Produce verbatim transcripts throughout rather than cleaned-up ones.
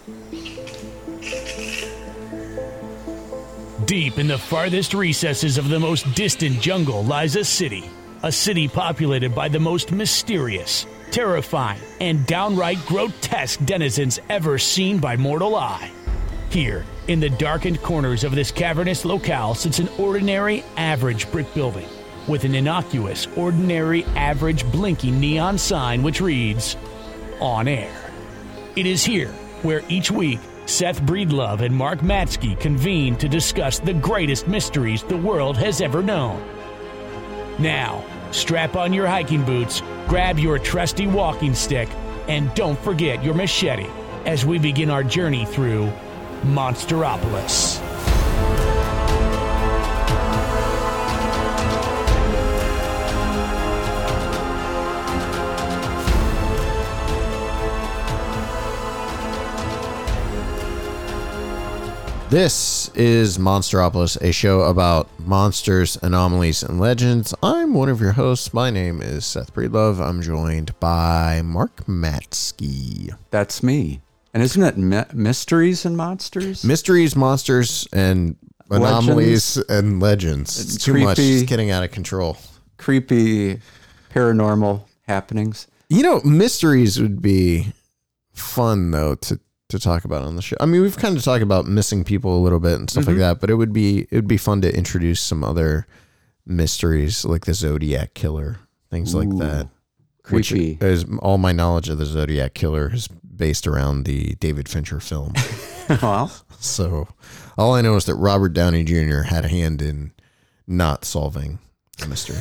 Deep in the farthest recesses of the most distant jungle lies a city. A city populated by the most mysterious, terrifying, and downright grotesque denizens ever seen by mortal eye. Here, in the darkened corners of this cavernous locale sits an ordinary, average brick building with an innocuous, ordinary, average blinking neon sign which reads, On Air. It is here where each week Seth Breedlove and Mark Matsky convene to discuss the greatest mysteries the world has ever known. Now, strap on your hiking boots, grab your trusty walking stick, and don't forget your machete as we begin our journey through Monsteropolis. This is Monsteropolis, a show about monsters, anomalies, and legends. I'm one of your hosts. My name is Seth Breedlove. I'm joined by Mark Matsky. That's me. And isn't it mi- mysteries and monsters? Mysteries, monsters, and anomalies legends. and legends. It's, it's too creepy, much. It's getting out of control. Creepy, paranormal happenings. You know, mysteries would be fun, though, to to talk about on the show. I mean, we've kind of talked about missing people a little bit and stuff mm-hmm. like that, but it would be it would be fun to introduce some other mysteries like the Zodiac Killer, things Ooh, like that. Creepy. Which is all my knowledge of the Zodiac Killer is based around the David Fincher film. Well, so all I know is that Robert Downey Junior had a hand in not solving the mystery.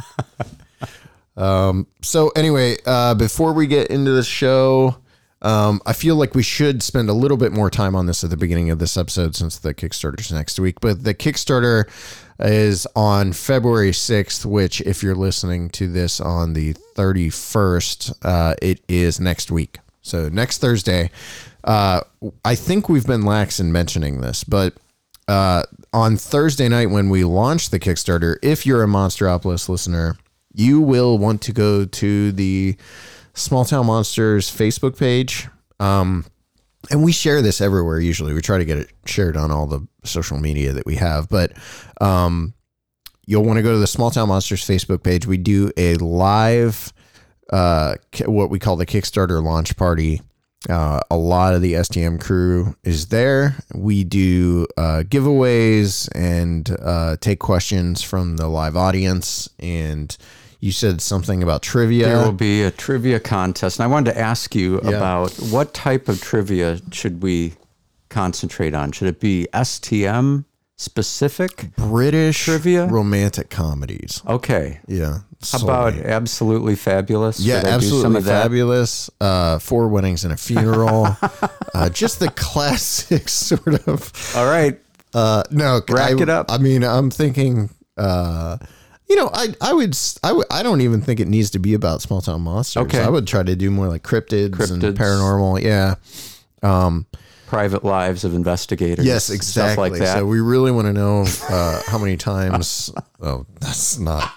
um. So anyway, uh, before we get into the show. Um, I feel like we should spend a little bit more time on this at the beginning of this episode since the Kickstarter's next week. But the Kickstarter is on February sixth, which if you're listening to this on the thirty-first, uh, it is next week. So next Thursday, uh, I think we've been lax in mentioning this, but uh, on Thursday night when we launch the Kickstarter, if you're a Monsteropolis listener, you will want to go to the Small Town Monsters Facebook page. Um, and we share this everywhere. Usually we try to get it shared on all the social media that we have, but, um, you'll want to go to the Small Town Monsters Facebook page. We do a live, uh, what we call the Kickstarter launch party. Uh, a lot of the S T M crew is there. We do, uh, giveaways and, uh, take questions from the live audience. And you said something about trivia. There will be a trivia contest. And I wanted to ask you yeah. about what type of trivia should we concentrate on? Should it be S T M specific? British trivia? Romantic comedies. Okay. Yeah. How about Absolutely Fabulous? Yeah, Absolutely Fabulous. Uh, Four Weddings and a Funeral. uh, just the classic sort of. All right. Uh, no. Rack I, it up. I mean, I'm thinking... Uh, You know, I I would I, would, I don't even think it needs to be about small town monsters. Okay. I would try to do more like cryptids, cryptids. and paranormal. Yeah. Um, Private lives of investigators. Yes, exactly. Stuff like that. So we really want to know uh, how many times. Oh, that's not.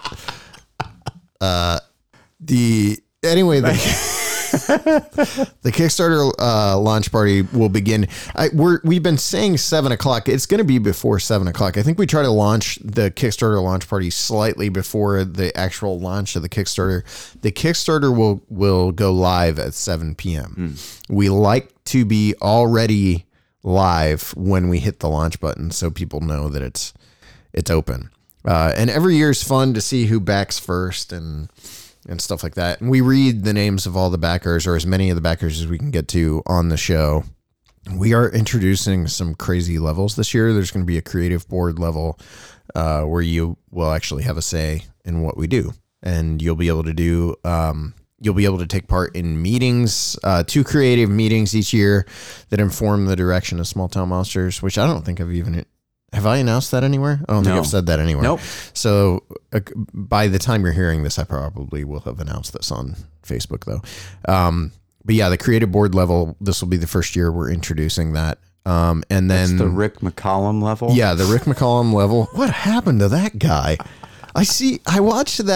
Uh, the anyway. The, the Kickstarter uh, launch party will begin. I, we're, we've been saying seven o'clock. It's going to be before seven o'clock. I think we try to launch the Kickstarter launch party slightly before the actual launch of the Kickstarter. The Kickstarter will, will go live at seven p.m. Mm. We like to be already live when we hit the launch button so people know that it's, it's open. Uh, and every year is fun to see who backs first and and stuff like that. And we read the names of all the backers, or as many of the backers as we can get to on the show. We are introducing some crazy levels this year. There's going to be a creative board level uh, where you will actually have a say in what we do. And you'll be able to do, um, you'll be able to take part in meetings, uh, two creative meetings each year that inform the direction of Small Town Monsters, which I don't think I've even Have I announced that anywhere? I don't no. think I've said that anywhere. Nope. So uh, by the time you're hearing this, I probably will have announced this on Facebook, though. Um, but yeah, the creative board level, this will be the first year we're introducing that. Um, and then That's the Rick McCallum level. Yeah, the Rick McCallum level. What happened to that guy? I see. I watched that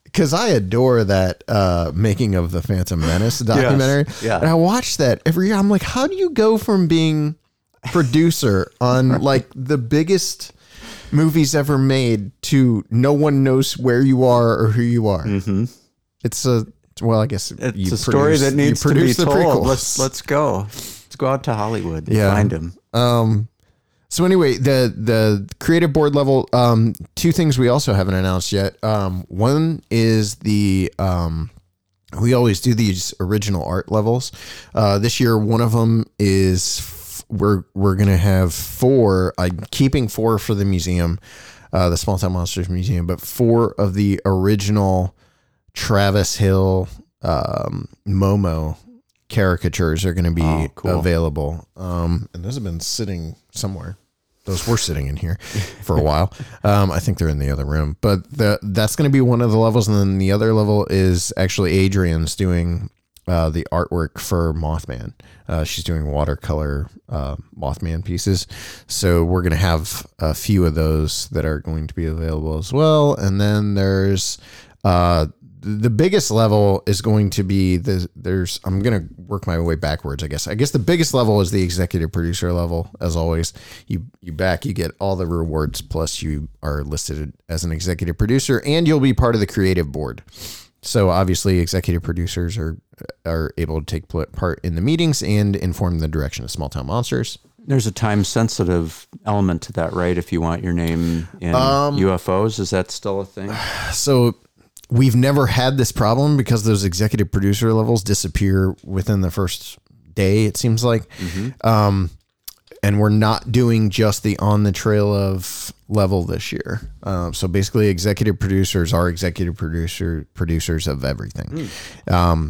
because I adore that uh, making of the Phantom Menace documentary. Yes, yeah. And I watch that every year. I'm like, how do you go from being producer on like the biggest movies ever made to no one knows where you are or who you are? Mm-hmm. It's a, well, I guess it's you a story produce, that needs to be told. Prequels. Let's, let's go. Let's go out to Hollywood and yeah. find him. Um, So anyway, the the creative board level, um, two things we also haven't announced yet. Um, one is the um, we always do these original art levels. Uh, this year, one of them is f- we're we're gonna have four. I'm keeping four for the museum, uh, the Small Town Monsters Museum, but four of the original Travis Hill um, Momo caricatures are going to be oh, cool. available. Um, and those have been sitting somewhere. Those were sitting in here for a while. Um, I think they're in the other room, but the, that's going to be one of the levels. And then the other level is actually Adrian's doing uh, the artwork for Mothman. Uh, she's doing watercolor uh, Mothman pieces. So we're going to have a few of those that are going to be available as well. And then there's uh, the biggest level is going to be the there's I'm going to work my way backwards. I guess, I guess the biggest level is the executive producer level. As always, you, you back, you get all the rewards. Plus you are listed as an executive producer and you'll be part of the creative board. So obviously executive producers are, are able to take part in the meetings and inform the direction of Small Town Monsters. There's a time sensitive element to that, right? If you want your name in um, U F Os, is that still a thing? So we've never had this problem because those executive producer levels disappear within the first day, it seems like. Mm-hmm. Um, and we're not doing just the on the trail of level this year. Um, so basically executive producers are executive producer producers of everything. Mm. Um,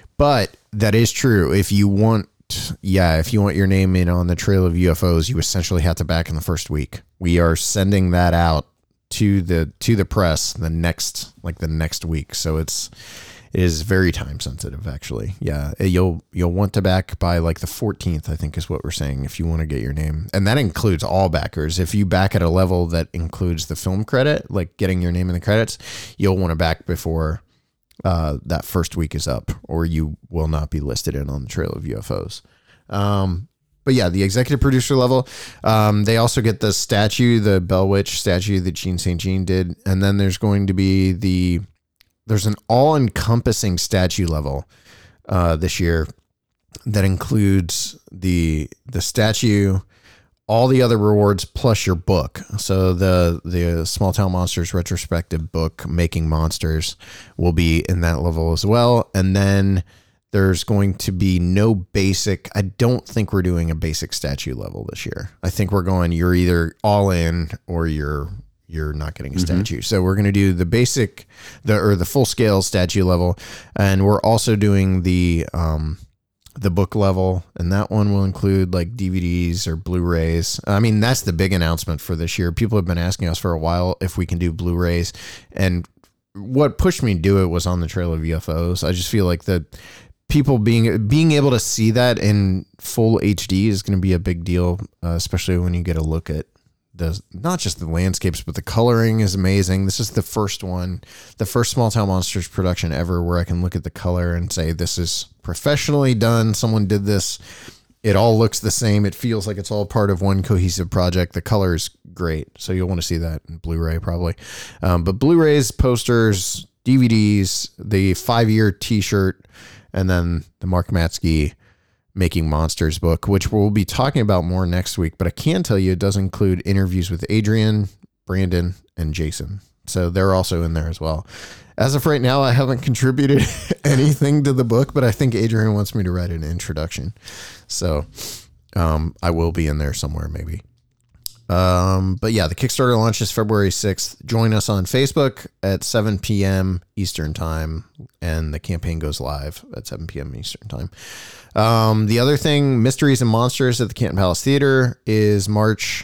but that is true. If you want, yeah, if you want your name in on the trail of U F Os, you essentially have to back in the first week. We are sending that out to the to the press the next like the next week, so it's it is very time sensitive actually. Yeah, you'll you'll want to back by like the fourteenth, I think is what we're saying, if you want to get your name, and that includes all backers. If you back at a level that includes the film credit, like getting your name in the credits, you'll want to back before uh that first week is up, or you will not be listed in on the trail of U F Os. um But yeah, the executive producer level, um, they also get the statue, the Bell Witch statue that Gene Saint Jean did. And then there's going to be the, there's an all encompassing statue level uh, this year that includes the, the statue, all the other rewards plus your book. So the, the Small Town Monsters retrospective book, Making Monsters, will be in that level as well. And then there's going to be no basic. I don't think we're doing a basic statue level this year. I think we're going, you're either all in or you're you're not getting a mm-hmm. statue. So we're going to do the basic, the or the full scale statue level, and we're also doing the um the book level, and that one will include like D V Ds or Blu-rays. I mean, that's the big announcement for this year. People have been asking us for a while if we can do Blu-rays, and what pushed me to do it was On the Trail of U F Os. I just feel like that people being being able to see that in full H D is going to be a big deal, uh, especially when you get a look at the not just the landscapes, but the coloring is amazing. This is the first one, the first Small Town Monsters production ever where I can look at the color and say, this is professionally done. Someone did this. It all looks the same. It feels like it's all part of one cohesive project. The color is great. So you'll want to see that in Blu-ray probably. Um, but Blu-rays, posters, D V Ds, the five-year t-shirt, and then the Mark Matsky Making Monsters book, which we'll be talking about more next week. But I can tell you it does include interviews with Adrian, Brandon, and Jason. So they're also in there as well. As of right now, I haven't contributed anything to the book, but I think Adrian wants me to write an introduction. So um, I will be in there somewhere maybe. Um, but yeah, the Kickstarter launches February sixth. Join us on Facebook at seven p.m. Eastern time, and the campaign goes live at seven p.m. Eastern time. Um, the other thing, Mysteries and Monsters at the Canton Palace Theater, is March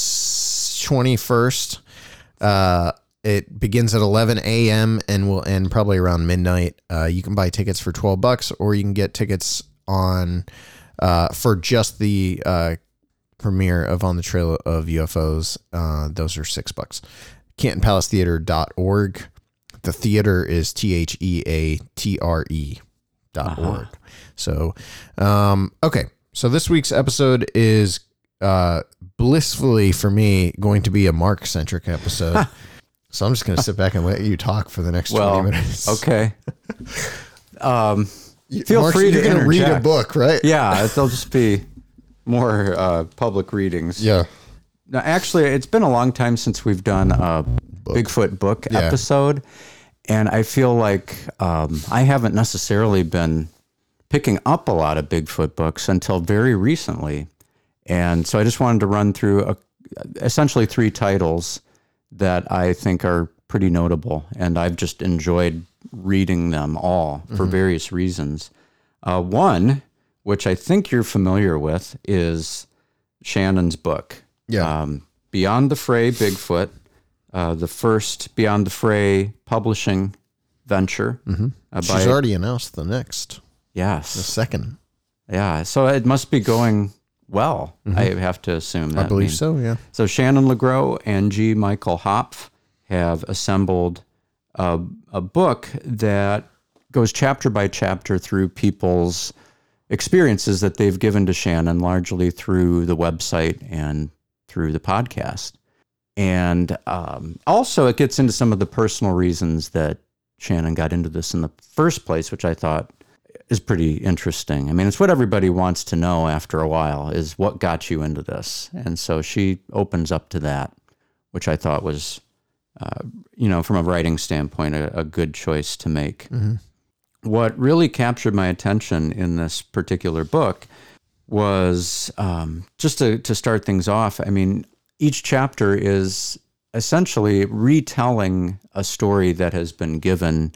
twenty-first. Uh, it begins at eleven a.m. and will end probably around midnight. Uh, you can buy tickets for twelve bucks, or you can get tickets on uh, for just the uh, premiere of On the Trail of U F Os. Uh, those are six bucks. Canton Palace Theater dot org. the theater is T H E A T R E dot org. Uh-huh. So, um, okay. So this week's episode is uh, blissfully for me going to be a Mark centric episode. So I'm just going to sit back and let you talk for the next well, twenty minutes. Okay. Um, feel Mark, free you're to going to read a interject. book, right? Yeah, they'll just be more uh, public readings. Yeah. Now, actually, it's been a long time since we've done a book. Bigfoot book Yeah. episode, and I feel like um, I haven't necessarily been picking up a lot of Bigfoot books until very recently. And so I just wanted to run through a, essentially three titles that I think are pretty notable, and I've just enjoyed reading them all for mm-hmm. various reasons. Uh, one, which I think you're familiar with, is Shannon's book. Yeah. Um, Beyond the Fray, Bigfoot, uh, the first Beyond the Fray publishing venture. Mm-hmm. Uh, She's by, already announced the next. Yes. The second. Yeah. So it must be going well, mm-hmm. I have to assume. That I believe means. so, yeah. So Shannon LeGros and G. Michael Hopf have assembled a, a book that goes chapter by chapter through people's experiences that they've given to Shannon, largely through the website and through the podcast. And um, also it gets into some of the personal reasons that Shannon got into this in the first place, which I thought is pretty interesting. I mean, it's what everybody wants to know after a while, is what got you into this. And so she opens up to that, which I thought was, uh, you know, from a writing standpoint, a, a good choice to make. Mm-hmm. What really captured my attention in this particular book was um, just to, to start things off. I mean, each chapter is essentially retelling a story that has been given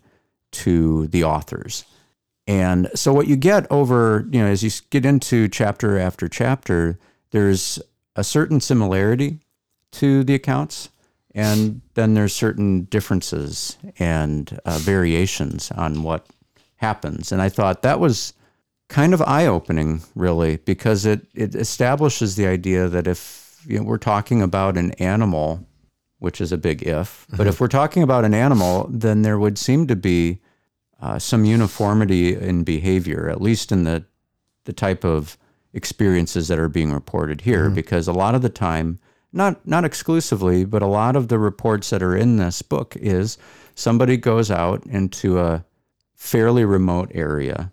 to the authors. And so what you get over, you know, as you get into chapter after chapter, there's a certain similarity to the accounts, and then there's certain differences and uh, variations on what happens. And I thought that was kind of eye-opening, really, because it, it establishes the idea that if you know, we're talking about an animal, which is a big if, mm-hmm. but if we're talking about an animal, then there would seem to be Uh, some uniformity in behavior, at least in the the type of experiences that are being reported here, mm-hmm. because a lot of the time, not not exclusively, but a lot of the reports that are in this book is somebody goes out into a fairly remote area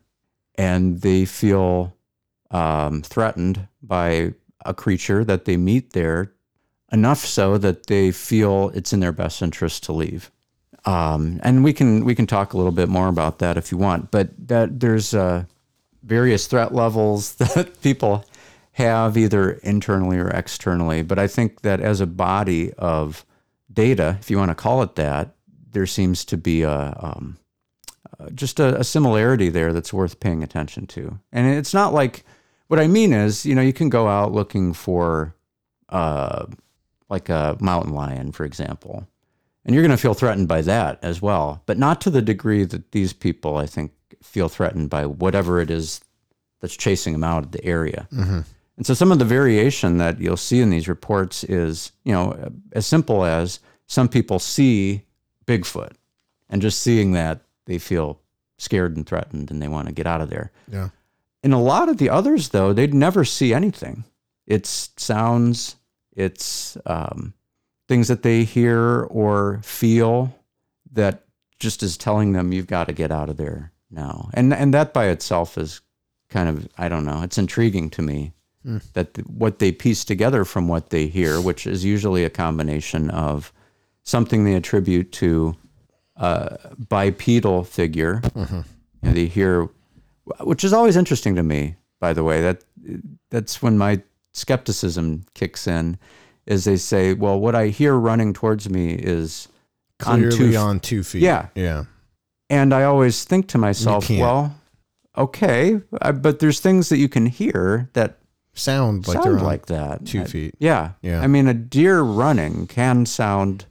and they feel um, threatened by a creature that they meet there, enough so that they feel it's in their best interest to leave. Um, and we can we can talk a little bit more about that if you want, but that there's uh, various threat levels that people have either internally or externally. But I think that as a body of data, if you want to call it that, there seems to be a um, uh, just a, a similarity there that's worth paying attention to. And it's not like, what I mean is, you know, you can go out looking for uh, like a mountain lion, for example. And you're going to feel threatened by that as well, but not to the degree that these people, I think, feel threatened by whatever it is that's chasing them out of the area. Mm-hmm. And so some of the variation that you'll see in these reports is, you know, as simple as some people see Bigfoot, and just seeing that, they feel scared and threatened and they want to get out of there. Yeah. And a lot of the others, though, they'd never see anything. It's sounds, it's... Um, things that they hear or feel that just is telling them you've got to get out of there now. And and that by itself is kind of, I don't know, it's intriguing to me mm. that the, what they piece together from what they hear, which is usually a combination of something they attribute to a bipedal figure. Mm-hmm. You know, they hear, which is always interesting to me, by the way, that that's when my skepticism kicks in. Is they say, well, what I hear running towards me is clearly on two, on two feet. Yeah. Yeah. And I always think to myself, well, okay, I, but there's things that you can hear that sound like sound they're on like that. two I, feet. Yeah. Yeah. I mean, a deer running can sound,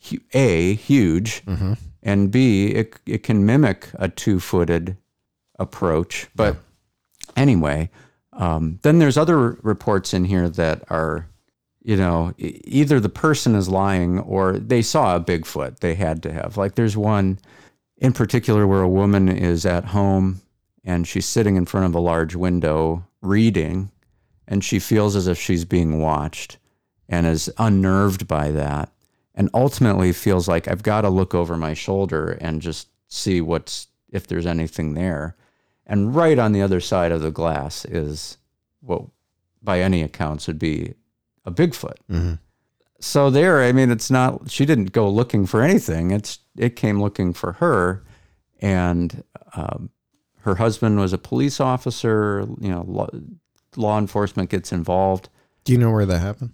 A, huge, mm-hmm. and B, it, it can mimic a two-footed approach. But yeah. anyway, um, then there's other reports in here that are you know, e- either the person is lying or they saw a Bigfoot. They had to have. Like there's one in particular where a woman is at home and she's sitting in front of a large window reading, and she feels as if she's being watched and is unnerved by that, and ultimately feels like I've got to look over my shoulder and just see what's, if there's anything there. And right on the other side of the glass is what by any accounts would be a Bigfoot. Mm-hmm. So there, I mean, it's not, she didn't go looking for anything. It's, it came looking for her. And um, her husband was a police officer, you know, law, law enforcement gets involved. Do you know where that happened?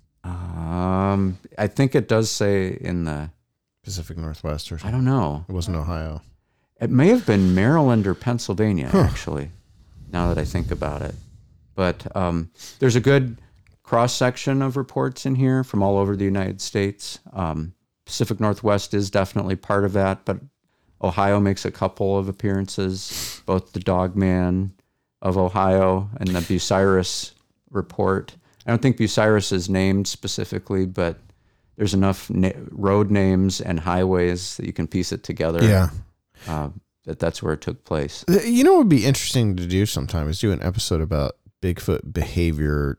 Um, I think it does say in the Pacific Northwest or something? I don't know. It wasn't Ohio. It may have been Maryland or Pennsylvania, Huh. actually, now that I think about it. But um, there's a good cross-section of reports in here from all over the United States. Um, Pacific Northwest is definitely part of that, but Ohio makes a couple of appearances, both the Dogman of Ohio and the Bucyrus report. I don't think Bucyrus is named specifically, but there's enough na- road names and highways that you can piece it together. Yeah. Uh, that that's where it took place. You know what would be interesting to do sometime is do an episode about Bigfoot behavior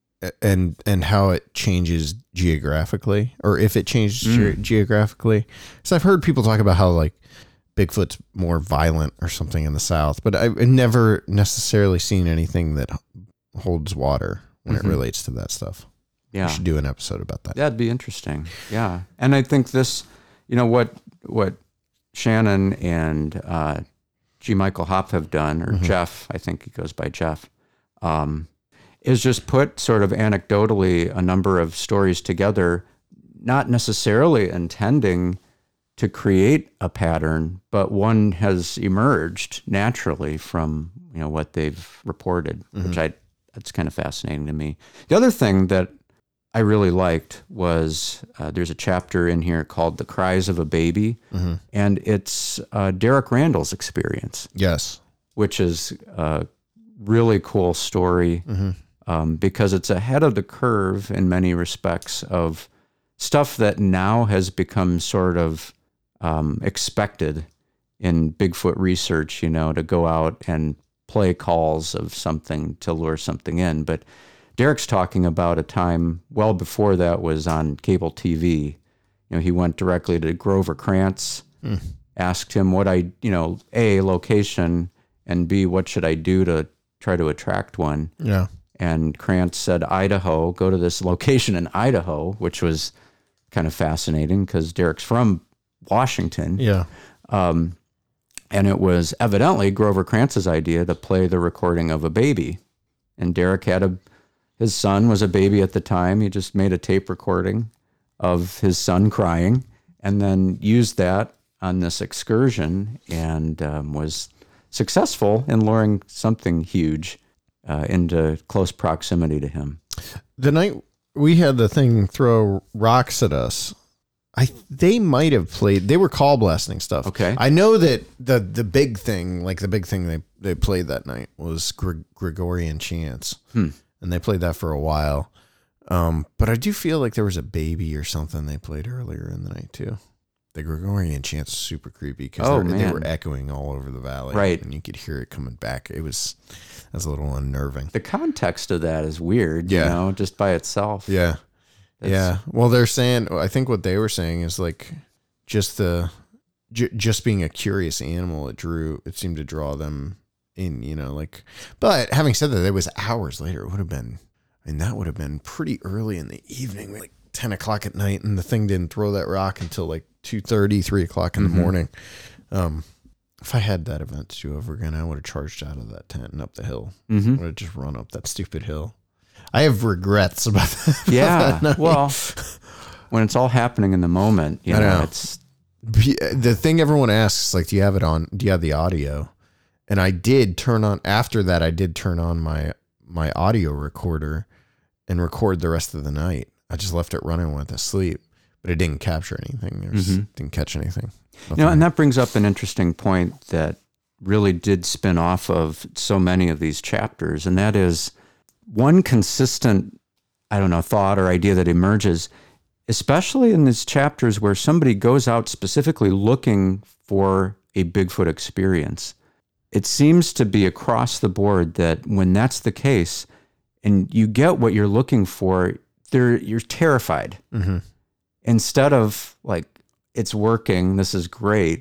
and and how it changes geographically, or if it changes Mm. ge- geographically. So I've heard people talk about how like Bigfoot's more violent or something in the South, but I've never necessarily seen anything that holds water when Mhm. it relates to that stuff. Yeah. We should do an episode about that. That'd be interesting. Yeah. And I think this, you know, what what Shannon and uh, G. Michael Hopf have done, or Mhm. Jeff, I think he goes by Jeff, um, is just put sort of anecdotally a number of stories together, not necessarily intending to create a pattern, but one has emerged naturally from, you know, what they've reported, Mhm. which I, that's kind of fascinating to me. The other thing that I really liked was uh, there's a chapter in here called The Cries of a Baby, Mm-hmm. and it's uh, Derek Randall's experience, Yes. which is a really cool story Mm-hmm. um, because it's ahead of the curve in many respects of stuff that now has become sort of um, expected in Bigfoot research, you know, to go out and play calls of something to lure something in. But Derek's talking about a time well before that was on cable T V. You know, he went directly to Grover Krantz, Mm. asked him what I, you know, A, location, and B, what should I do to try to attract one? Yeah. And Krantz said, Idaho, go to this location in Idaho, which was kind of fascinating because Derek's from Washington. Yeah. Um, and it was evidently Grover Krantz's idea to play the recording of a baby. And Derek had a, his son was a baby at the time. He just made a tape recording of his son crying and then used that on this excursion and um, was successful in luring something huge uh, into close proximity to him. The night we had the thing throw rocks at us, I they might have played. They were call blasting stuff. Okay. I know that the the big thing, like the big thing they they played that night was Gre- Gregorian chants, Hmm. and they played that for a while. Um, but I do feel like there was a baby or something they played earlier in the night too. The Gregorian chants are super creepy because Oh, they man. were echoing all over the valley, Right. And you could hear it coming back. It was that was a little unnerving. The context of that is weird, Yeah. you know, just by itself. Yeah. That's- Yeah. Well, they're saying, I think what they were saying is like just the, j- just being a curious animal, it drew, it seemed to draw them in, you know, like, but having said that, it was hours later. It would have been, I mean, that would have been pretty early in the evening, like ten o'clock at night. And the thing didn't throw that rock until like two thirty, three o'clock in Mhm. the morning. Um, if I had that event to do over again, I would have charged out of that tent and up the hill. Mm-hmm. I would have just run up that stupid hill. I have regrets about that. Yeah. that night. Well, when it's all happening in the moment, you I know, know. it's The thing everyone asks, like, do you have it on? Do you have the audio? And I did turn on. After that, I did turn on my my audio recorder and record the rest of the night. I just left it running, went to sleep, but it didn't capture anything. It was, Mhm. didn't catch anything. you know, and that brings up an interesting point that really did spin off of so many of these chapters, and that is one consistent I don't know, thought or idea that emerges, especially in these chapters where somebody goes out specifically looking for a Bigfoot experience. It seems to be across the board that when that's the case and you get what you're looking for, there you're terrified. Mm-hmm. Instead of like, it's working, this is great,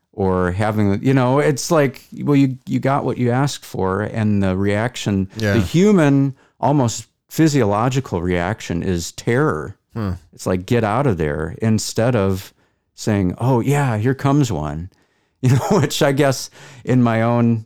or having, you know, it's like, well, you, you got what you asked for, and the reaction, Yeah. the human, almost physiological reaction is terror. Hmm. It's like, get out of there, instead of saying, oh yeah, here comes one. You know, which I guess in my own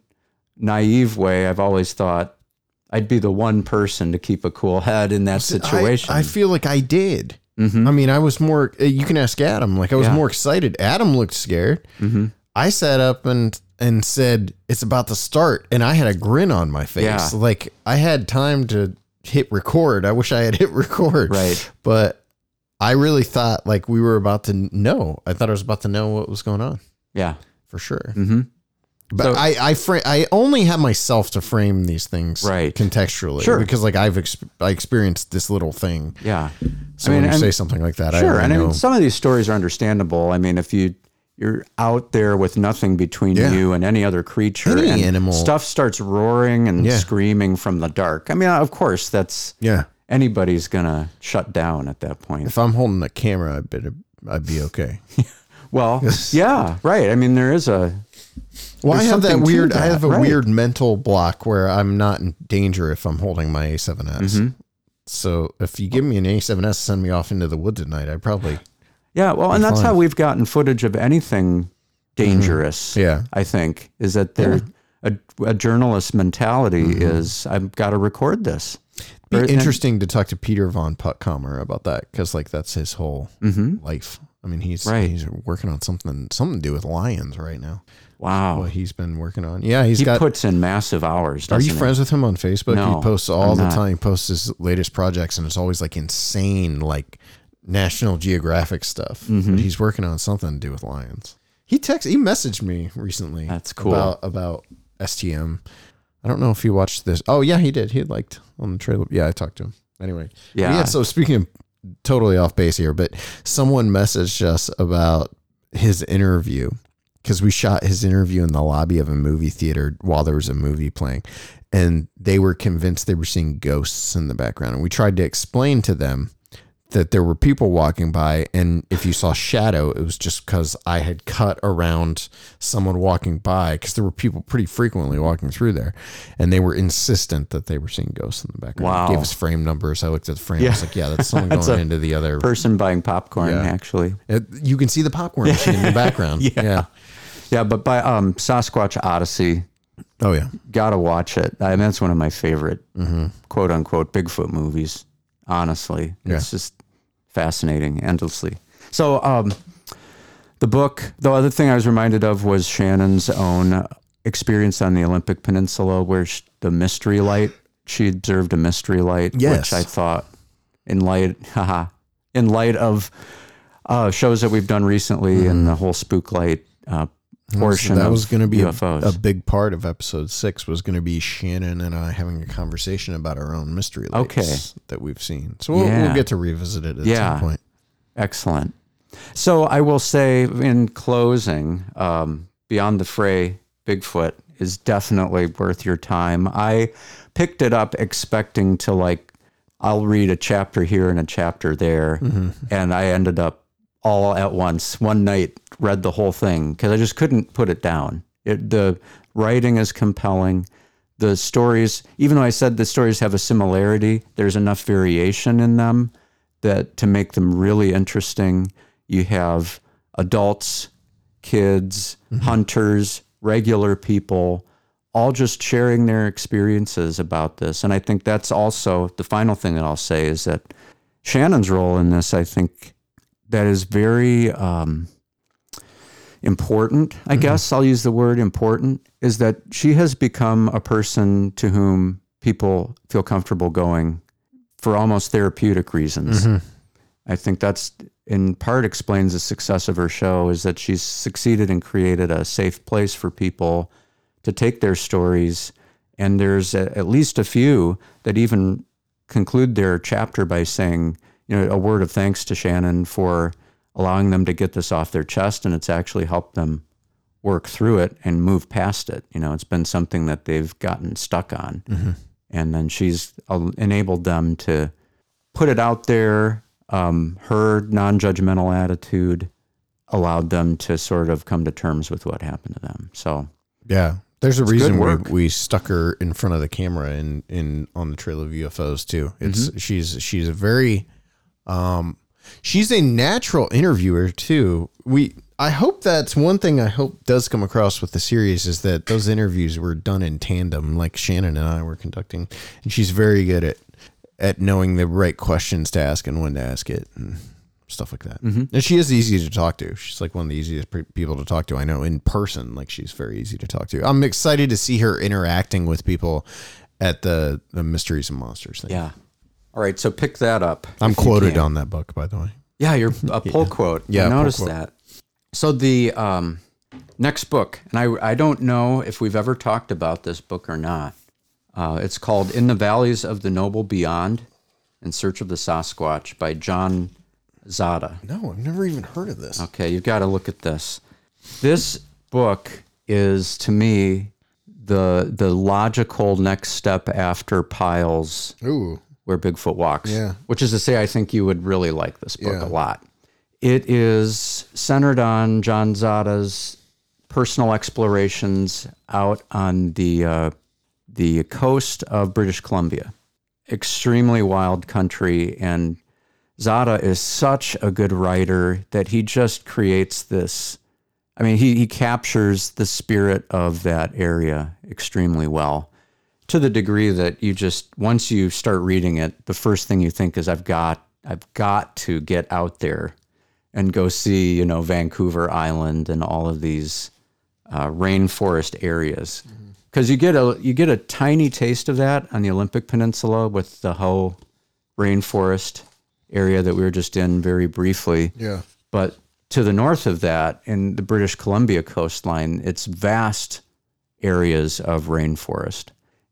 naive way, I've always thought I'd be the one person to keep a cool head in that situation. I, I feel like I did. Mm-hmm. I mean, I was more, you can ask Adam, like I was Yeah. more excited. Adam looked scared. Mm-hmm. I sat up and, and said, it's about to start. And I had a grin on my face. Yeah. Like I had time to hit record. I wish I had hit record. Right. But I really thought like we were about to know. I thought I was about to know what was going on. Yeah. For sure. Mm-hmm. But So- I I, fra- I only have myself to frame these things Right. contextually. Sure. Because like I've exp- I experienced this little thing. Yeah. So I mean, when you and- say something like that, I Sure. already And I know. mean, some of these stories are understandable. I mean, if you, you're out there with nothing between Yeah. you and any other creature, Any and animal. stuff starts roaring and Yeah. screaming from the dark. I mean, of course, that's yeah. anybody's going to shut down at that point. If I'm holding a camera, I bet I'd be okay. Well, yeah, right. I mean, there is a, Well, I There's have that something to weird. I that, have a right. weird mental block where I'm not in danger if I'm holding my A seven S. Mm-hmm. So if you give me an A seven S, send me off into the woods at night, I'd probably yeah. Well, and that's fine. how we've gotten footage of anything dangerous. Yeah. I think is that there a, a journalist mentality is I've got to record this. be Or- interesting to talk to Peter von Puttkamer about that because like that's his whole life. I mean, he's Right. he's working on something something to do with lions right now. Wow. What he's been working on. Yeah, he's He got. puts in massive hours. Are you doesn't he? friends with him on Facebook? No, he posts all I'm the not. time. He posts his latest projects, and it's always like insane, like National Geographic stuff. Mm-hmm. But he's working on something to do with lions. He texted, he messaged me recently. That's cool. About about S T M. I don't know if he watched this. Oh yeah, he did. He had liked on the trailer. Yeah, I talked to him. Anyway, Yeah. yeah. So speaking of totally off base here, but someone messaged us about his interview because we shot his interview in the lobby of a movie theater while there was a movie playing, and they were convinced they were seeing ghosts in the background. And we tried to explain to them that there were people walking by, and if you saw shadow, it was just because I had cut around someone walking by, because there were people pretty frequently walking through there, and they were insistent that they were seeing ghosts in the background. Wow. Gave us frame numbers. I looked at the frame. Yeah. I was like, yeah, that's someone That's going a into the other. Person buying popcorn, Yeah. actually. It- you can see the popcorn machine in the background. Yeah. yeah. Yeah, but by um, Sasquatch Odyssey, Oh yeah. gotta watch it. I mean, that's one of my favorite Mm-hmm. quote unquote Bigfoot movies. Honestly, Yeah. it's just fascinating, endlessly. So, um, the book. The other thing I was reminded of was Shannon's own experience on the Olympic Peninsula, where sh- the mystery light. She observed a mystery light, Yes. which I thought, in light, haha, in light of uh, shows that we've done recently, and the whole spook light uh, portion. that of was going to be U a, F Os. a big part of episode six was going to be Shannon and I having a conversation about our own mystery lights Okay. that we've seen. So we'll, Yeah. we'll get to revisit it at Yeah. some point. Excellent. So I will say in closing, um, Beyond the Fray, Bigfoot is definitely worth your time. I picked it up expecting to like, I'll read a chapter here and a chapter there. And I ended up all at once, one night, read the whole thing because I just couldn't put it down. It, the writing is compelling. The stories, even though I said the stories have a similarity, there's enough variation in them that to make them really interesting. You have adults, kids, hunters, regular people, all just sharing their experiences about this. And I think that's also the final thing that I'll say is that Shannon's role in this, I think, that is very um, important, I guess I'll use the word important, is that she has become a person to whom people feel comfortable going for almost therapeutic reasons. I think that's in part explains the success of her show, is that she's succeeded and created a safe place for people to take their stories. And there's a, at least a few that even conclude their chapter by saying, you know, a word of thanks to Shannon for allowing them to get this off their chest, and it's actually helped them work through it and move past it. You know, it's been something that they've gotten stuck on. Mm-hmm. And then she's enabled them to put it out there. Um, her non-judgmental attitude allowed them to sort of come to terms with what happened to them. So yeah, there's a reason we, we stuck her in front of the camera in, in on the Trail of U F Os too. It's mm-hmm. she's she's a very um, she's a natural interviewer too. We I hope that's one thing I hope does come across with the series is that those interviews were done in tandem, like Shannon and I were conducting, and she's very good at at knowing the right questions to ask and when to ask it and stuff like that. Mm-hmm. And she is easy to talk to. She's like one of the easiest pre- people to talk to I know in person. Like she's very easy to talk to. I'm excited to see her interacting with people at the, the Mysteries and Monsters thing. Yeah. All right. So pick that up. I'm quoted on that book, by the way. Yeah. You're a pull yeah. quote. Yeah. I noticed that. So the um, next book, and I, I don't know if we've ever talked about this book or not. Uh, it's called In the Valleys of the Noble Beyond, In Search of the Sasquatch by John Zada. No, I've never even heard of this. Okay, you've got to look at this. This book is, to me, the the logical next step after Piles, Ooh. Where Bigfoot Walks. Yeah. Which is to say, I think you would really like this book Yeah. a lot. It is centered on John Zada's personal explorations out on the uh, the coast of British Columbia. Extremely wild country, and Zada is such a good writer that he just creates this. I mean, he, he captures the spirit of that area extremely well, to the degree that you just, once you start reading it, the first thing you think is, I've got, I've got to get out there and go see, you know, Vancouver Island and all of these uh, rainforest areas. Because you get a you get a tiny taste of that on the Olympic Peninsula with the Hoh rainforest area that we were just in very briefly. Yeah. But to the north of that, in the British Columbia coastline, it's vast areas of rainforest.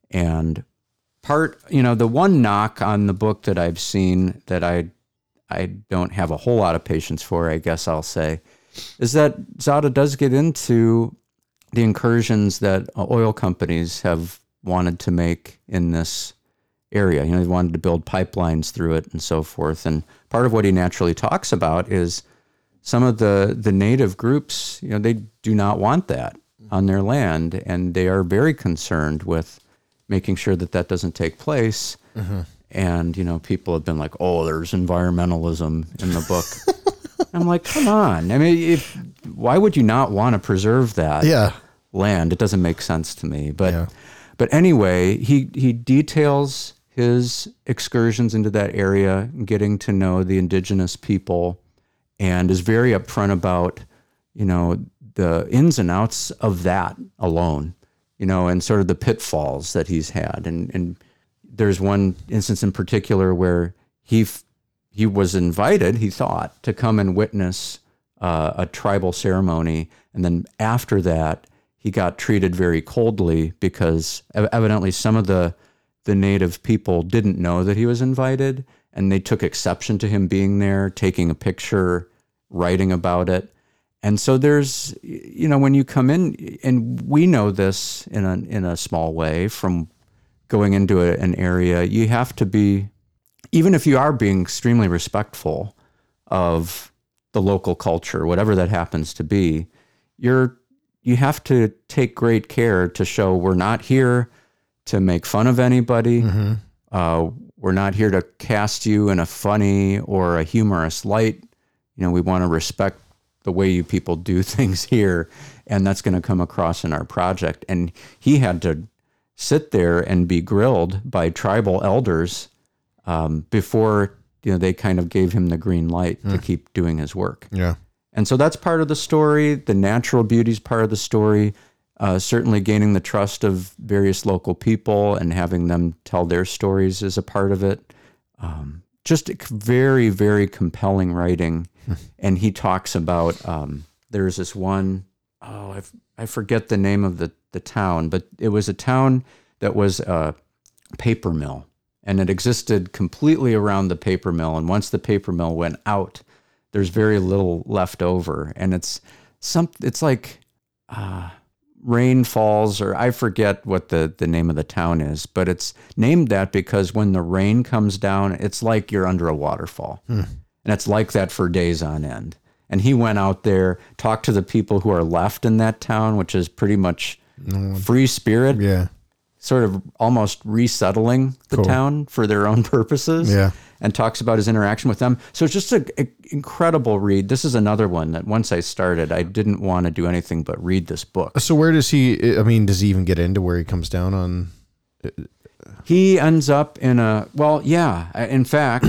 And part, you know, the one knock on the book that I've seen that I I don't have a whole lot of patience for, I guess I'll say, is that Zada does get into the incursions that oil companies have wanted to make in this area. You know, they wanted to build pipelines through it and so forth. And part of what he naturally talks about is some of the, the native groups, you know, they do not want that on their land. And they are very concerned with making sure that that doesn't take place. Mm-hmm. And, you know, people have been like, oh, there's environmentalism in the book. I'm like, come on. I mean, if, why would you not want to preserve that yeah. land? It doesn't make sense to me. But Yeah. but anyway, he, he details his excursions into that area, getting to know the indigenous people, and is very upfront about, you know, the ins and outs of that alone, you know, and sort of the pitfalls that he's had. And, and there's one instance in particular where he f- he was invited, he thought, to come and witness uh, a tribal ceremony. And then after that, he got treated very coldly because evidently some of the, the native people didn't know that he was invited, and they took exception to him being there, taking a picture, writing about it. And so there's, you know, when you come in, and we know this in a, in a small way from going into a, an area, you have to be, even if you are being extremely respectful of the local culture, whatever that happens to be, you're you have to take great care to show we're not here to make fun of anybody. Mm-hmm. Uh, we're not here to cast you in a funny or a humorous light. You know, we want to respect the way you people do things here, and that's going to come across in our project. And he had to sit there and be grilled by tribal elders Um, before, you know, they kind of gave him the green light mm. to keep doing his work. Yeah. And so that's part of the story. The natural beauty is part of the story. Uh, certainly gaining the trust of various local people and having them tell their stories is a part of it. Um, just very, very compelling writing. And he talks about, um, there's this one, oh, I, f- I forget the name of the, the town, but it was a town that was a paper mill. and it existed completely around the paper mill. And once the paper mill went out, there's very little left over. And it's some, it's like uh, Rain Falls, or I forget what the, the name of the town is, but it's named that because when the rain comes down, it's like you're under a waterfall. Hmm. And it's like that for days on end. And he went out there, talked to the people who are left in that town, which is pretty much no free spirit. Yeah. Sort of almost resettling the cool. town for their own purposes. Yeah. And talks about his interaction with them. So it's just an incredible read. This is another one that once I started, I didn't want to do anything but read this book. So where does he, I mean, does he even get into where he comes down on? He ends up in a, well, yeah. In fact,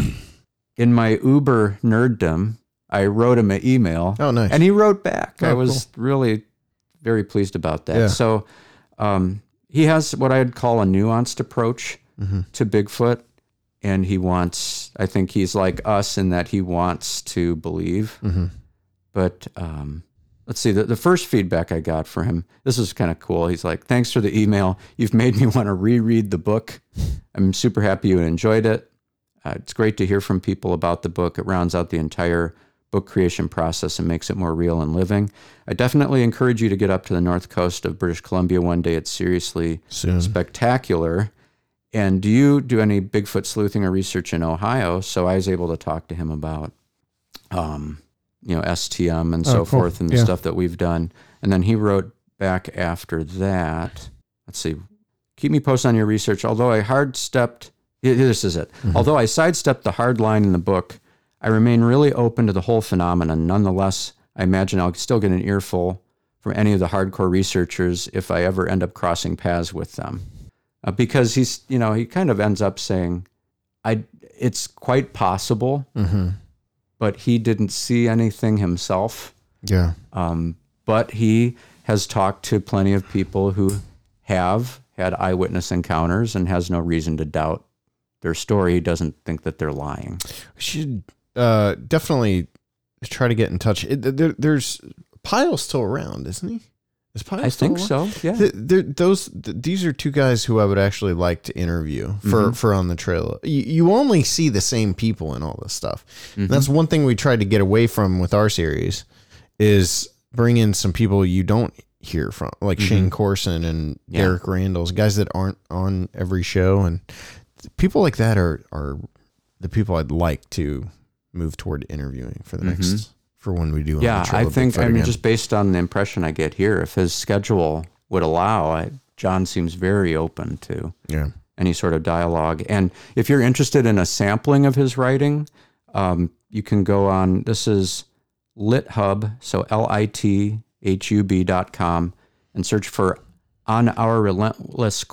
in my Uber nerddom, I wrote him an email. Oh, nice. And he wrote back. Oh, I was cool. really very pleased about that. Yeah. So um, he has what I'd call a nuanced approach mm-hmm. to Bigfoot. And he wants, I think he's like us in that he wants to believe. Mm-hmm. But um, let's see, the, the first feedback I got for him, this is kind of cool. He's like, thanks for the email. You've made me want to reread the book. I'm super happy you enjoyed it. Uh, it's great to hear from people about the book. It rounds out the entire book creation process and makes it more real and living. I definitely encourage you to get up to the north coast of British Columbia one day. It's seriously Soon. spectacular. And do you do any Bigfoot sleuthing or research in Ohio? So I was able to talk to him about, um, you know, S T M and so oh, cool. forth and the yeah. stuff that we've done. And then he wrote back after that, let's see, keep me posted on your research. Although I hard-stepped, this is it. Mm-hmm. Although I sidestepped the hard line in the book, I remain really open to the whole phenomenon. Nonetheless, I imagine I'll still get an earful from any of the hardcore researchers if I ever end up crossing paths with them. Uh, because he's, you know, he kind of ends up saying, I, it's quite possible, mm-hmm. but he didn't see anything himself. Yeah. Um, but he has talked to plenty of people who have had eyewitness encounters and has no reason to doubt their story. He doesn't think that they're lying. We should uh, definitely try to get in touch. It, there, there's Pyle's still around, isn't he? Is Pyle I still think around? so. Yeah. The, the, those th- these are two guys who I would actually like to interview for, mm-hmm. for On the Trail. You, you only see the same people in all this stuff. Mm-hmm. That's one thing we tried to get away from with our series is bring in some people you don't hear from, like mm-hmm. Shane Corson and yeah. Derek Randalls, guys that aren't on every show, and people like that are are the people I'd like to move toward interviewing for the next. Mm-hmm. For when we do. Yeah, I think, I mean, again. Just based on the impression I get here, if his schedule would allow, I, John seems very open to yeah. any sort of dialogue. And if you're interested in a sampling of his writing, um, you can go on, this is LitHub, so L I T H U B dot com, and search for On Our Relentless,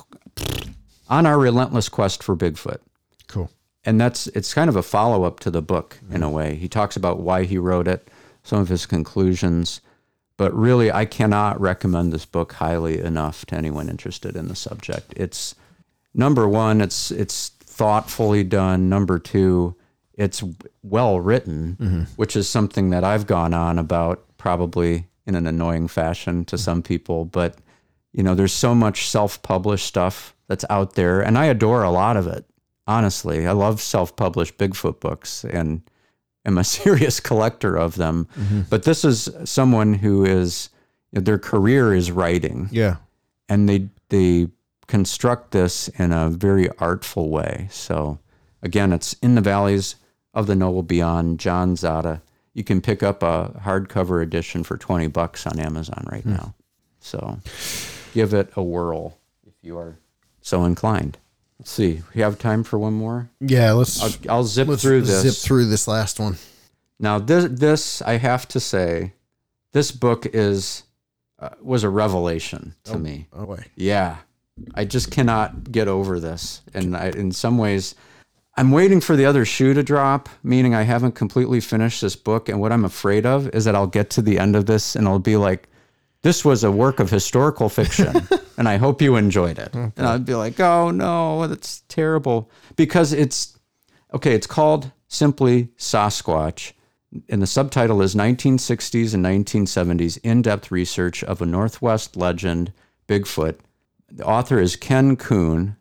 On Our Relentless Quest for Bigfoot. Cool. And that's, it's kind of a follow-up to the book mm-hmm. in a way. He talks about why he wrote it, some of his conclusions, but really I cannot recommend this book highly enough to anyone interested in the subject. It's number one, it's it's thoughtfully done. Number two, it's well written, mm-hmm. which is something that I've gone on about probably in an annoying fashion to some people, but you know, there's so much self-published stuff that's out there, and I adore a lot of it. Honestly, I love self-published Bigfoot books and am a serious collector of them. Mm-hmm. But this is someone who is, you know, their career is writing. Yeah. And they they construct this in a very artful way. So again, it's In the Valleys of the Noble Beyond, John Zada. You can pick up a hardcover edition for twenty bucks on Amazon right mm. now. So give it a whirl if you are so inclined. Let's see. We have time for one more? Yeah, let's. I'll, I'll zip let's through this. Zip through this last one. Now, this, this I have to say, this book is uh, was a revelation to oh, me. Oh, wait. Yeah, I just cannot get over this, and I, in some ways, I'm waiting for the other shoe to drop. Meaning, I haven't completely finished this book, and what I'm afraid of is that I'll get to the end of this, and I'll be like, "This was a work of historical fiction." And I hope you enjoyed it. Okay. And I'd be like, oh no, that's terrible. Because it's, okay, it's called simply Sasquatch. And the subtitle is nineteen sixties and nineteen seventies In-Depth Research of a Northwest Legend, Bigfoot. The author is Ken Kuhn.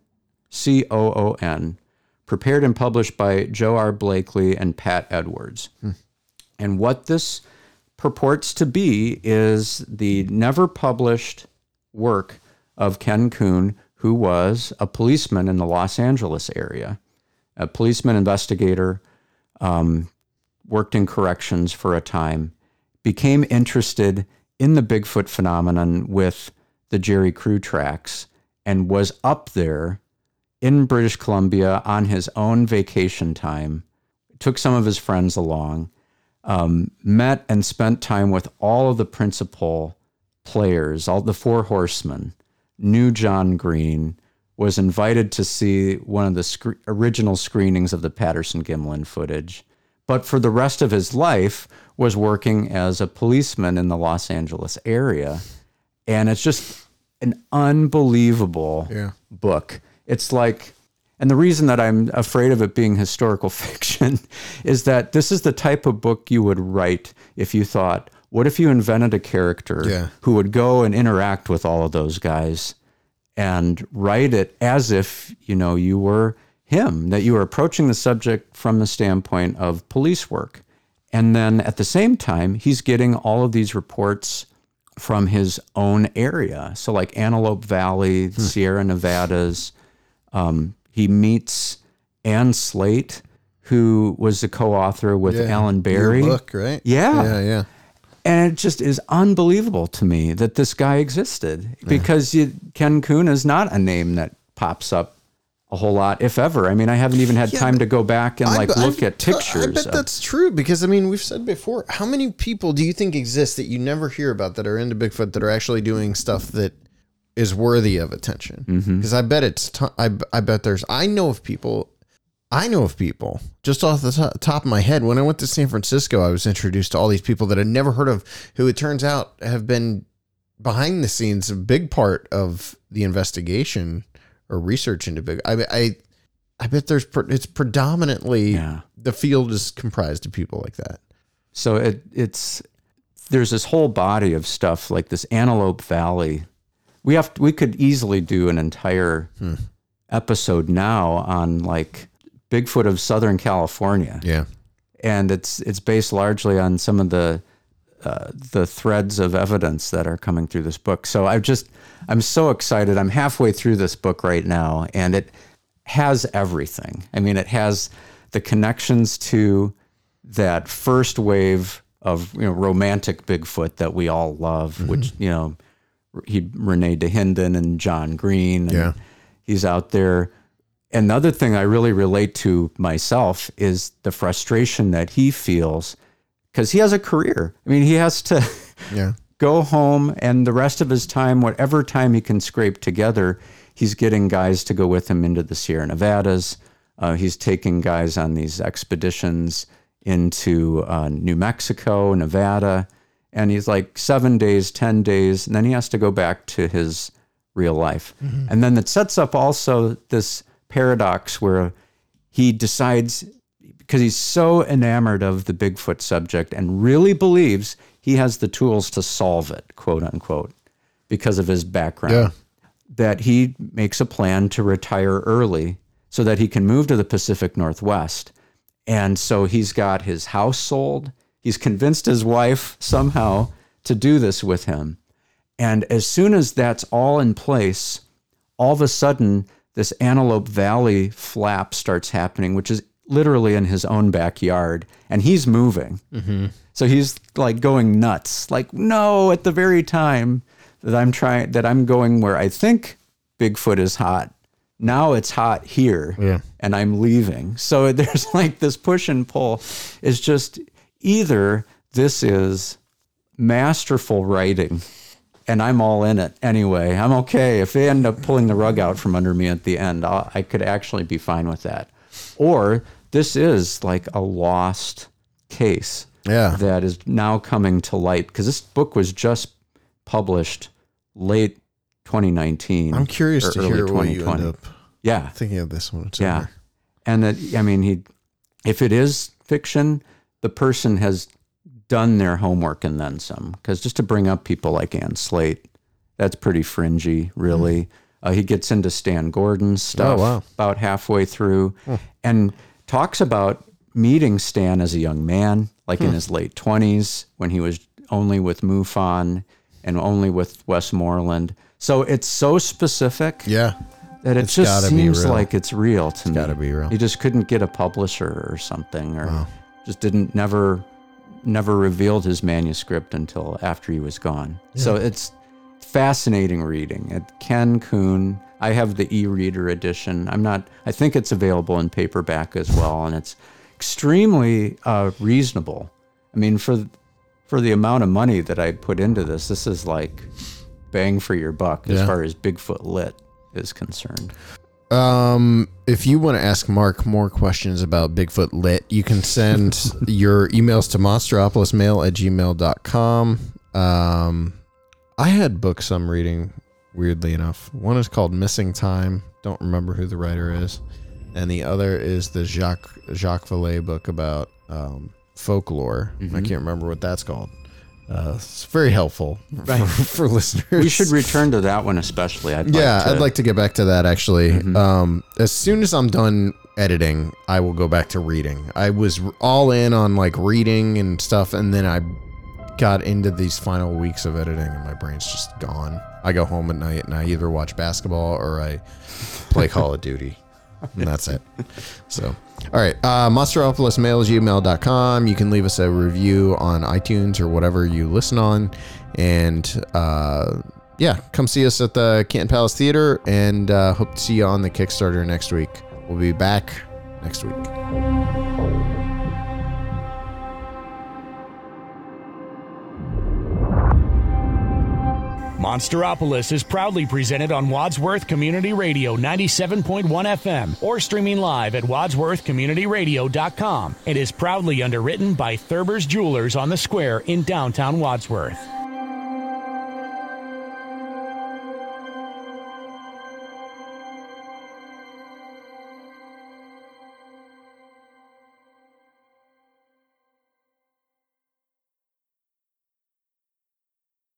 C O O N, prepared and published by Joe R. Blakely and Pat Edwards. Hmm. And what this purports to be is the never published work of Ken Kuhn, who was a policeman in the Los Angeles area, a policeman investigator, um, worked in corrections for a time, became interested in the Bigfoot phenomenon with the Jerry Crew tracks, and was up there in British Columbia on his own vacation time, took some of his friends along, um, met and spent time with all of the principal players, all the four horsemen, knew John Green, was invited to see one of the sc- original screenings of the Patterson-Gimlin footage, but for the rest of his life was working as a policeman in the Los Angeles area. And it's just an unbelievable yeah. book. It's like, and the reason that I'm afraid of it being historical fiction is that this is the type of book you would write if you thought, what if you invented a character yeah. who would go and interact with all of those guys and write it as if, you know, you were him, that you were approaching the subject from the standpoint of police work. And then at the same time, he's getting all of these reports from his own area. So like Antelope Valley, hmm. Sierra Nevadas. Um, he meets Ann Slate, who was the co-author with yeah. Alan Berry. Your book, right? Yeah. Yeah, yeah. And it just is unbelievable to me that this guy existed, because you, Ken Kuhn is not a name that pops up a whole lot, if ever. I mean, I haven't even had yeah, time to go back and like I, look I, at pictures. I bet of, that's true, because I mean, we've said before, how many people do you think exist that you never hear about that are into Bigfoot that are actually doing stuff that is worthy of attention? Because mm-hmm. I bet it's, t- I, I bet there's, I know of people, I know of people just off the t- top of my head. When I went to San Francisco, I was introduced to all these people that I'd never heard of, who it turns out have been behind the scenes, a big part of the investigation or research into big. I I I bet there's it's predominantly yeah. the field is comprised of people like that. So it it's there's this whole body of stuff like this Antelope Valley. We have we could easily do an entire hmm. episode now on like Bigfoot of Southern California. Yeah, and it's it's based largely on some of the uh, the threads of evidence that are coming through this book. So I just I'm so excited. I'm halfway through this book right now, and it has everything. I mean, it has the connections to that first wave of, you know, romantic Bigfoot that we all love, mm-hmm. which, you know, he Renee DeHinden and John Green. And yeah. he's out there. And the other thing I really relate to myself is the frustration that he feels, because he has a career. I mean, he has to yeah. go home, and the rest of his time, whatever time he can scrape together, he's getting guys to go with him into the Sierra Nevadas. Uh, he's taking guys on these expeditions into uh, New Mexico, Nevada, and he's like seven days, ten days, and then he has to go back to his real life. Mm-hmm. And then it sets up also this paradox where he decides, because he's so enamored of the Bigfoot subject and really believes he has the tools to solve it, quote unquote, because of his background, yeah. that he makes a plan to retire early so that he can move to the Pacific Northwest. And so he's got his house sold. He's convinced his wife somehow to do this with him. And as soon as that's all in place, all of a sudden, this Antelope Valley flap starts happening, which is literally in his own backyard, and he's moving. Mm-hmm. So he's like going nuts. Like, no, at the very time that I'm trying, that I'm going where I think Bigfoot is hot, now it's hot here, yeah. and I'm leaving. So there's like this push and pull. It's just either this is masterful writing, and I'm all in it anyway. I'm okay. If they end up pulling the rug out from under me at the end, I'll, I could actually be fine with that. Or this is like a lost case yeah. that is now coming to light, because this book was just published late twenty nineteen. I'm curious to hear what you end up yeah. thinking of this one. Yeah. Over. And that, I mean, he, if it is fiction, the person has done their homework and then some. Because just to bring up people like Ann Slate, that's pretty fringy, really. Uh, he gets into Stan Gordon's stuff Oh, wow. about halfway through and talks about meeting Stan as a young man, like in his late twenties, when he was only with MUFON and only with Westmoreland. So it's so specific Yeah. that it It's just gotta be seems real. like it's real to me. gotta be real. He just couldn't get a publisher or something, or just didn't never never revealed his manuscript until after he was gone. So it's fascinating reading. It, Ken Kuhn. I have the e-reader edition. I'm not. I think it's available in paperback as well, and it's extremely uh, reasonable. I mean, for for the amount of money that I put into this, this is like bang for your buck as Yeah. far as Bigfoot Lit is concerned. Um, if you want to ask Mark more questions about Bigfoot Lit, you can send your emails to monsteropolismail at gmail dot com. Um, I had books I'm reading, weirdly enough. One is called Missing Time. Don't remember who the writer is. And the other is the Jacques Jacques Vallée book about um, folklore. Mm-hmm. I can't remember what that's called. Uh, it's very helpful Right. for, for listeners. We should return to that one especially. I'd Yeah, like to, I'd like to get back to that actually. Mhm. Um, as soon as I'm done editing, I will go back to reading. I was r- all in on like reading and stuff, and then I got into these final weeks of editing, and my brain's just gone. I go home at night and I either watch basketball or I play Call of Duty, and that's it. So, all right, uh, monsteropolismail at gmail dot com. You can leave us a review on iTunes or whatever you listen on, and uh, yeah, come see us at the Canton Palace Theater, and uh, hope to see you on the Kickstarter next week. We'll be back next week. Monsteropolis is proudly presented on Wadsworth Community Radio ninety-seven point one F M or streaming live at wadsworth community radio dot com. It is proudly underwritten by Thurber's Jewelers on the Square in downtown Wadsworth.